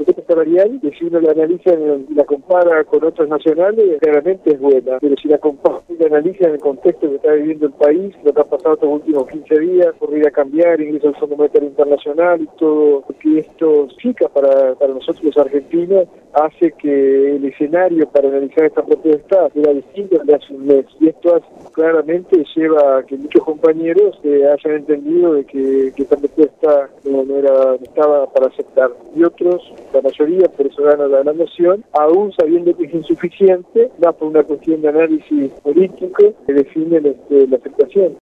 propuesta salarial, que si uno la analiza y la compara con otros nacionales, claramente es buena, pero si la compara y la analiza en el contexto que está viviendo el país, lo que ha pasado estos últimos 15 días, ocurrir a cambiar, ingreso al Fondo Monetario Internacional y todo lo que esto significa para nosotros los argentinos, hace que el escenario para analizar esta propuesta sea distinto de hace un mes. Y esto claramente lleva a que muchos compañeros hayan entendido de que esta propuesta no estaba para aceptar. Y otros, la mayoría, por eso gana la moción, aún sabiendo que es insuficiente, más por una cuestión de análisis político, que definen la aceptación.